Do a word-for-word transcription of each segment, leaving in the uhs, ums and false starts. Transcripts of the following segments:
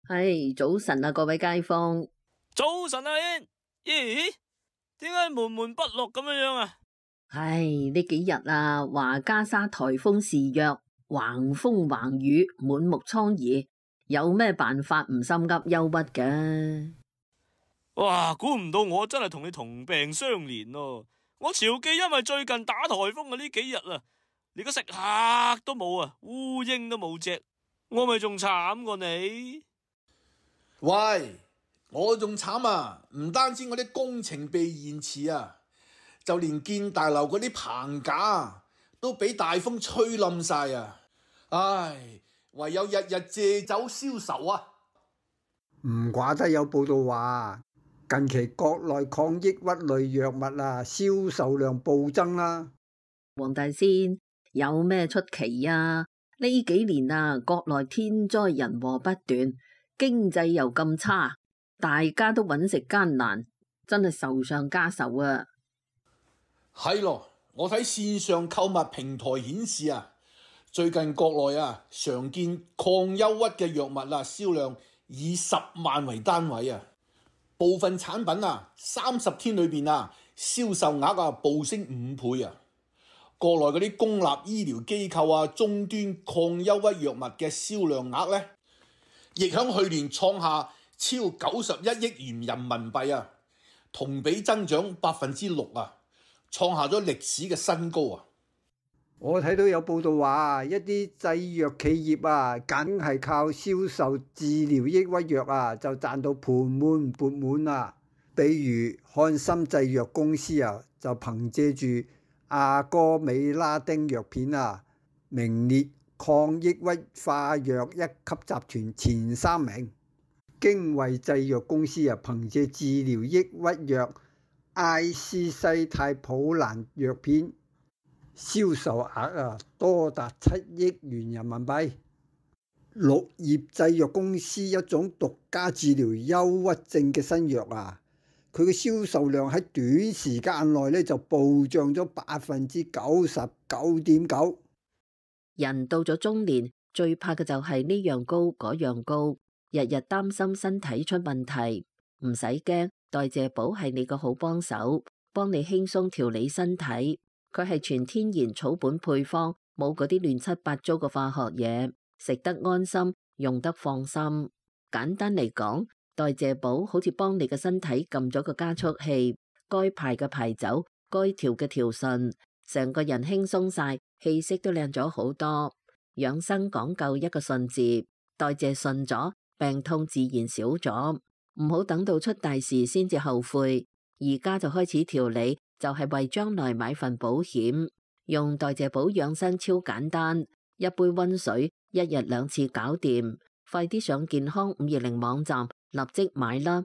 唉，早晨啊，各位街坊。 早晨啊，軒。咦？點解悶悶不樂咁樣樣啊？ 唉，呢幾日啊，華加沙颱風肆虐，橫風橫雨，滿目瘡痍，有咩辦法唔心急憂鬱嘅？ 哇！估唔到我真係同你同病相憐咯。我潮記因為最近打颱風啊，呢幾日啊，連個食客都冇啊，烏蠅都冇隻，我咪仲慘過你。 喂，我仲慘啊！唔單止我啲工程被延遲啊，就連建大樓嗰啲棚架都俾大風吹冧晒啊！唉，唯有日日借酒消愁啊！ 唔怪得有報道話，近期國內抗抑鬱類藥物啊銷售量暴增啦。 黃大仙有咩出奇啊？呢幾年啊，國內天災人禍不斷，經濟又咁差，大家都揾食艱難，真係愁上加愁啊！ 係咯，我睇線上購物平台顯示啊，最近國內啊常見抗憂鬱嘅藥物啊銷量以十萬為單位啊，部分產品啊三十天裏邊啊銷售額啊暴升五倍啊！國內嗰啲公立醫療機構啊終端抗憂鬱藥物嘅銷量額呢，亦響去年創下超九十一億元人民幣啊，同比增長百分之六啊，創下咗歷史嘅新高啊！ 我睇到有報道話，一啲製藥企業啊，梗係靠銷售治療抑鬱藥啊，就賺到盆滿缽滿啊！比如漢森製藥公司啊，就憑借住阿哥美拉丁藥片啊，名列抗抑鬱化藥一級集團前三名。經緯製藥公司啊，憑借治療抑鬱藥艾斯西泰普蘭藥片銷售額啊多達七億元人民幣。綠葉製藥公司一種獨家治療憂鬱症嘅新藥啊，佢嘅銷售量喺短時間內咧就暴漲咗百分之九十九點九。 人到咗中年，最怕嘅就係呢樣高嗰樣高，日日擔心身體出問題。唔使驚，代謝寶係你個好幫手，幫你輕鬆調理身體。佢係全天然草本配方，冇嗰啲亂七八糟嘅化學嘢，食得安心，用得放心。簡單嚟講，代謝寶好似幫你嘅身體撳咗個加速器，該排嘅排走，該調嘅調順，成個人輕鬆晒，氣色都靚咗好多。養生講究一個順字，代謝順咗，病痛自然少咗。唔好等到出大事先至後悔，而家就開始調理，就係為將來買份保險。用代謝寶養生超簡單，一杯溫水，一日兩次搞掂。快啲上健康五二零網站立即買啦！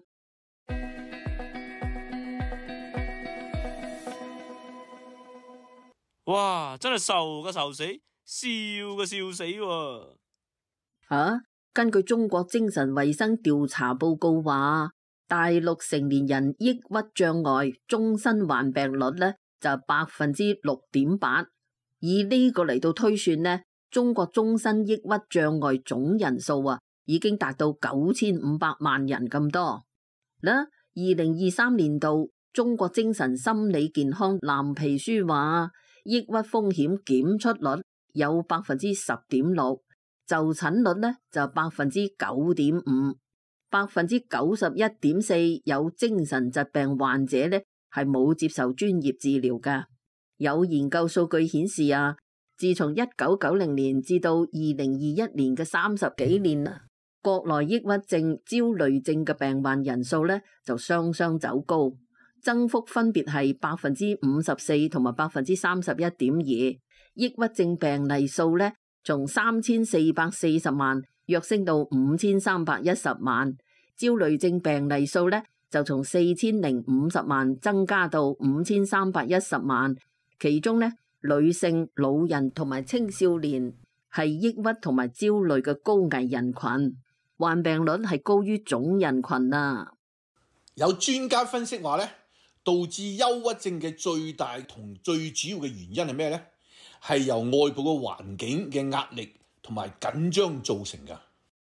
哇！真係愁嘅愁死，笑嘅笑死喎！ 啊！根據中國精神衛生調查報告話，大陸成年人抑鬱障礙終身患病率呢就百分之六點八，以呢個嚟到推算呢，中國終身抑鬱障礙總人數啊已經達到九千五百萬人咁多。啦，二零二三年度中國精神心理健康藍皮書話，抑鬱風險檢出率有百分之十點六。就診率呢就百分之九點五，百分之九十一點四有精神疾病患者呢係冇接受專業治療噶。有研究數據顯示啊，自從一九九零年至到二零二一年嘅三十幾年啊，國內抑鬱症、焦慮症嘅病患人數呢就雙雙走高，增幅分別係百分之五十四同埋百分之三十一點二。抑鬱症病例數呢，從三千四百四十萬躍升到五千三百一十萬，焦慮症病例數呢就從四千零五十萬增加到五千三百一十萬，其中呢，女性、老人同埋青少年係抑鬱同埋焦慮嘅高危人群，患病率係高於總人群啊！ 有專家分析話呢，導致憂鬱症嘅最大同最主要嘅原因係咩呢？係由外部嘅環境嘅壓力同埋緊張造成㗎。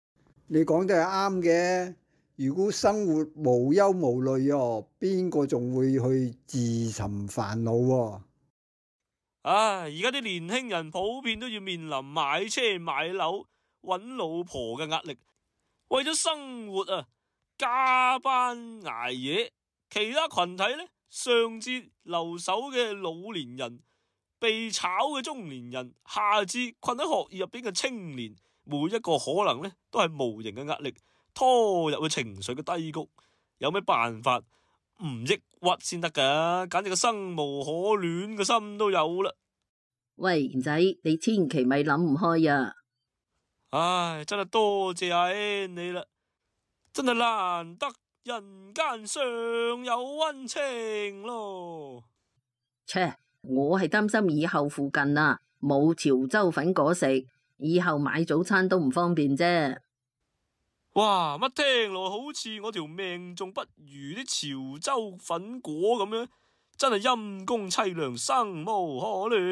你講得係啱嘅。如果生活無憂無慮哦，邊個仲會去自尋煩惱喎？ 唉，而家啲年輕人普遍都要面臨買車買樓、搵老婆嘅壓力，為咗生活啊，加班捱夜。其他群體呢，上至留守嘅老年人，被炒嘅中年人，下至困喺學業入邊嘅青年，每一個可能呢都係無形嘅壓力，拖入去情緒嘅低谷。有咩辦法唔抑鬱先得噶？簡直個生無可戀嘅心都有啦。 喂，賢仔，你千祈咪諗唔開啊！ 唉，真係多謝阿 N 你啦，真係難得人間尚有溫情咯。 切，我係擔心以後附近啊冇潮州粉果食，以後買早餐都唔方便啫。 哇，乜聽落好似我條命仲不如啲潮州粉果咁樣，真係陰公凄涼，生無可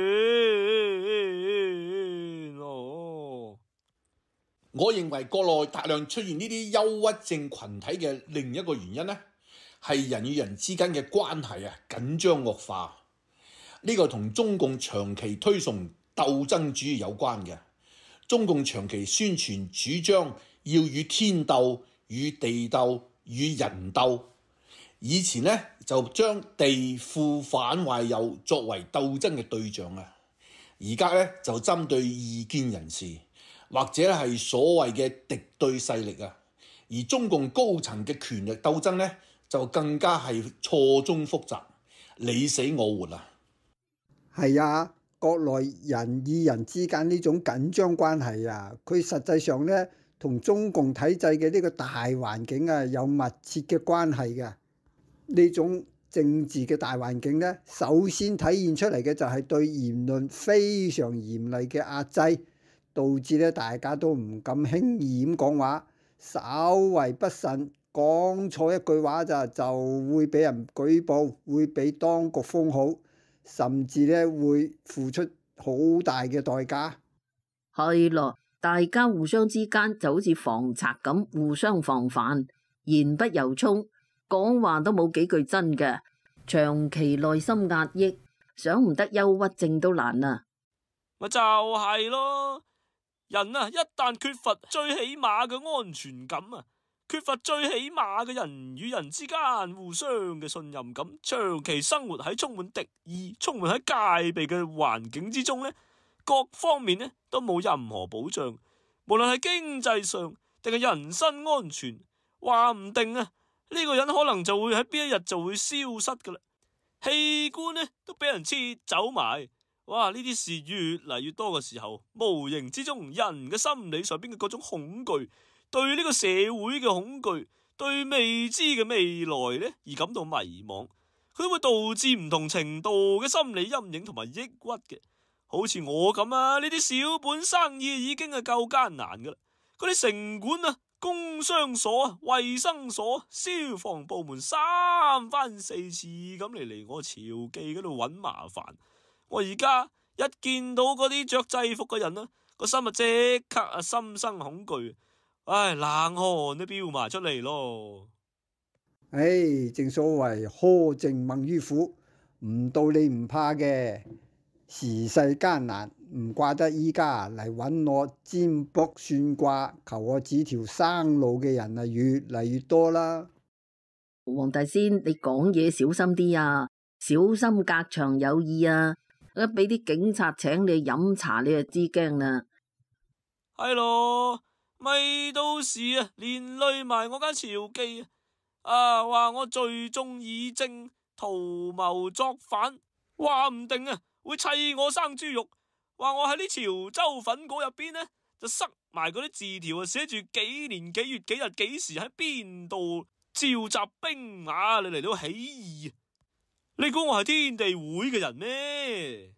戀咯。 我認為國內大量出現呢啲憂鬱症群體嘅另一個原因呢，係人與人之間嘅關係啊緊張惡化。呢個同中共長期推崇鬥爭主義有關嘅。中共長期宣傳主張要與天鬥、與地鬥、與人鬥。以前呢，就將地富反壞右作為鬥爭嘅對象啊，而家呢，就針對異見人士或者係所謂嘅敵對勢力啊。而中共高層嘅權力鬥爭呢，就更加係錯綜複雜，你死我活啊！ 係啊，國內人與人之間呢種緊張關係啊，佢實際上呢，同中共體制嘅呢個大環境啊有密切嘅關係嘅。呢種政治嘅大環境呢，首先體現出嚟嘅就係對言論非常嚴厲嘅壓制，導致咧大家都唔敢輕易咁講話，稍為不慎講錯一句話就就會俾人舉報，會俾當局封號，甚至咧會付出好大嘅代價。 係咯，大家互相之間就好似防賊咁，互相防範，言不由衷。講話都冇幾句真嘅，長期內心壓抑，想唔得憂鬱症都難啊！ 咪就係咯，人啊，一旦缺乏最起碼嘅安全感啊，缺乏最起碼嘅人與人之間互相嘅信任感，長期生活喺充滿敵意、充滿喺戒備嘅環境之中呢，各方面呢都冇任何保障，無論係經濟上定係人身安全，話唔定啊。呢個人可能就會喺邊一日就會消失噶啦，器官呢都俾人切走埋。哇！呢啲事越嚟越多嘅時候，無形之中人嘅心理上邊嘅各種恐懼，對呢個社會嘅恐懼，對未知嘅未來呢而感到迷茫，佢都會導致唔同程度嘅心理陰影同埋抑鬱嘅。好似我咁啊，呢啲小本生意已經係夠艱難噶啦，嗰啲城管啊、工商所啊、衛生所、消防部門三番四次咁嚟嚟我潮記嗰度揾麻煩。我而家一見到嗰啲着制服嘅人啊，個心啊即刻啊心生恐懼，唉，冷汗都飆埋出嚟咯。 唉，正所謂苛政猛於虎，唔到你唔怕嘅。時勢艱難，唔怪得依家嚟揾我占卜算卦、求我指條生路嘅人啊，越嚟越多啦。 黃大仙，你講嘢小心啲啊，小心隔牆有耳啊！一俾啲警察請你飲茶，你就知驚啦。 係咯，咪到時啊，連累埋我間潮記啊！啊，話我聚眾議政、圖謀作反，話唔定啊會砌我生豬肉，話我喺啲潮州粉果入邊呢，就塞埋嗰啲字條啊，寫住幾年幾月幾日幾時喺邊度召集兵馬你嚟到起義。你估我係天地會嘅人咩？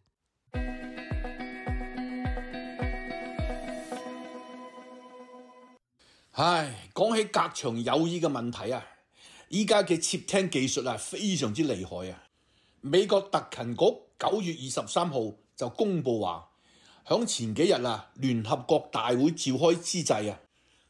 唉，講起隔牆有耳嘅問題啊，依家嘅竊聽技術啊非常之厲害啊！美國特勤局九月二十三號就公布話，響前幾日啊，聯合國大會召開之際啊，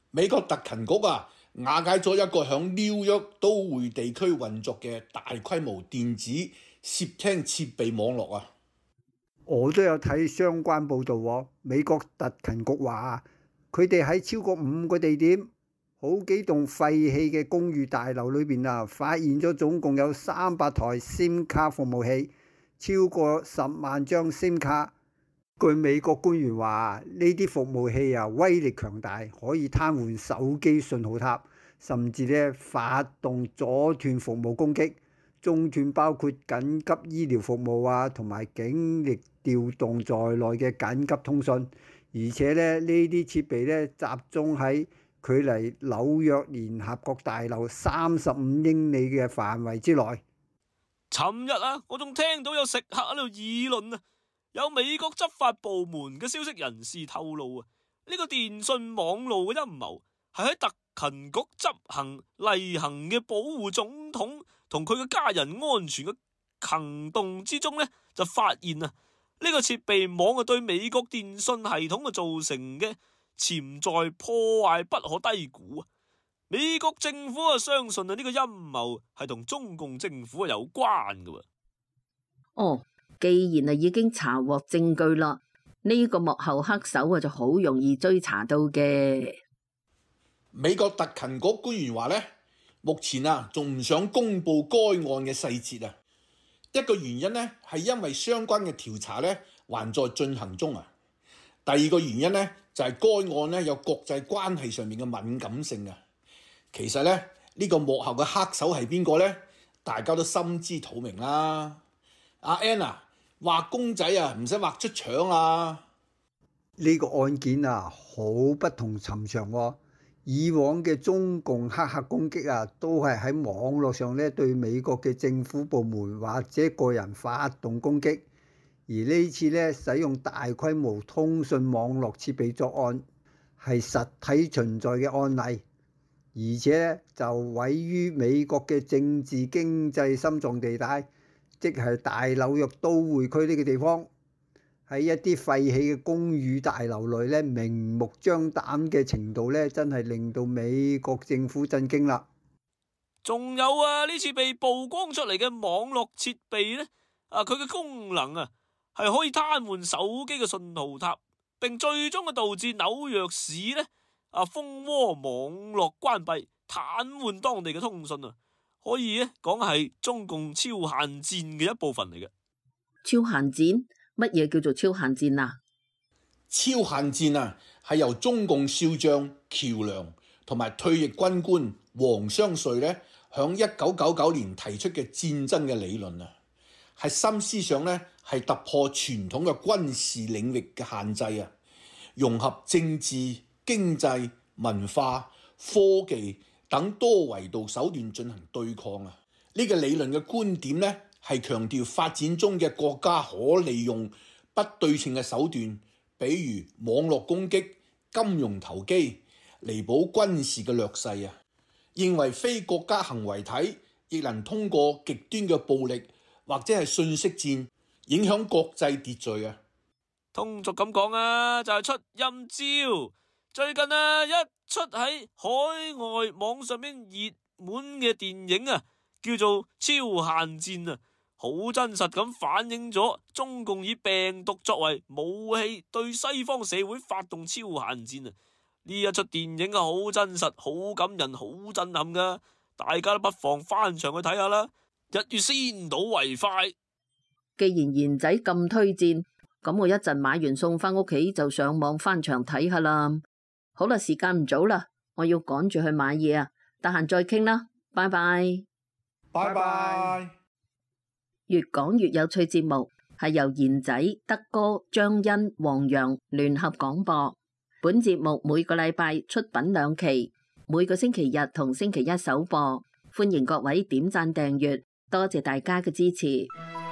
美國特勤局啊，瓦解咗一個響紐約都會地區運作嘅大規模電子攝聽設備網絡啊。 我都有睇相關報導喎。美國特勤局話，佢哋喺超過五個地點、好幾棟廢棄嘅公寓大樓裏邊啊，發現咗總共有三百台 SIM 卡服務器，超過十萬張 SIM 卡。據美國官員話，呢啲服務器啊威力強大，可以癱瘓手機信號塔，甚至咧發動阻斷服務攻擊，中斷包括緊急醫療服務啊同埋警力調動在內嘅緊急通訊。而且咧呢啲設備咧集中喺距離紐約聯合國大樓三十五英里嘅範圍之內。 尋日啊，我仲聽到有食客喺度議論啊。有美國執法部門嘅消息人士透露啊，呢個電信網路嘅陰謀係喺特勤局執行例行嘅保護總統同佢嘅家人安全嘅行動之中呢，就發現啊，呢個設備網啊對美國電信系統啊造成嘅潛在破壞不可低估啊。美國政府啊相信啊呢個陰謀係同中共政府啊有關嘅。 哦。既然啊已經查獲證據啦，呢個幕後黑手啊就好容易追查到嘅。 美國特勤局官員話呢，目前啊仲唔想公布該案嘅細節啊。一個原因呢係因為相關嘅調查呢還在進行中啊。第二個原因呢就係該案呢有國際關係上面嘅敏感性啊。其實呢，呢個幕後嘅黑手係邊個呢？大家都心知肚明啦。阿 Anna。畫公仔啊，唔使畫出腸啊！ 呢個案件啊，好不同尋常喎。以往嘅中共黑客攻擊啊，都係喺網絡上咧對美國嘅政府部門或者個人發動攻擊，而呢次咧使用大規模通訊網絡設備作案，係實體存在嘅案例，而且就位於美國嘅政治經濟心臟地帶。即係大紐約都會區呢個地方，喺一啲廢棄嘅公寓大樓內咧，明目張膽嘅程度咧，真係令到美國政府震驚啦。 仲有啊，呢次被曝光出嚟嘅網絡設備咧，啊佢嘅功能啊係可以癱瘓手機嘅信號塔，並最終啊導致紐約市咧啊蜂窩網絡關閉，癱瘓當地嘅通訊啊。可以咧講係中共超限戰嘅一部分嚟嘅。 超限戰？乜嘢叫做超限戰啊？ 超限戰啊，係由中共少將喬梁同埋退役軍官黃湘瑞咧，響一九九九年提出嘅戰爭嘅理論啊。係心思上咧係突破傳統嘅軍事領域嘅限制啊，融合政治、經濟、文化、科技等多維度手段進行對抗啊！呢個理論嘅觀點呢，係強調發展中嘅國家可利用不對稱嘅手段，比如網絡攻擊、金融投機，彌補軍事嘅劣勢啊！認為非國家行為體亦能通過極端嘅暴力或者係信息戰影響國際秩序啊！ 通俗咁講啊，就係出陰招。最近啊，一出喺海外網上邊熱門嘅電影啊，叫做《超限戰》啊，好真實咁反映咗中共以病毒作為武器對西方社會發動超限戰啊！呢一出電影啊，好真實、好感人、好震撼噶，大家都不妨翻牆去睇下啦！一於先睹為快。 既然賢仔咁推薦，咁我一陣買完餸翻屋企就上網翻牆睇下啦。好啦，時間唔早啦，我要趕住去買嘢啊，得閒再傾啦，拜拜。 拜拜。 越講越有趣節目係由賢仔、德哥、張欣、黃洋聯合廣播。本節目每個禮拜出品兩期，每個星期日同星期一首播，歡迎各位點讚訂閱，多謝大家嘅支持。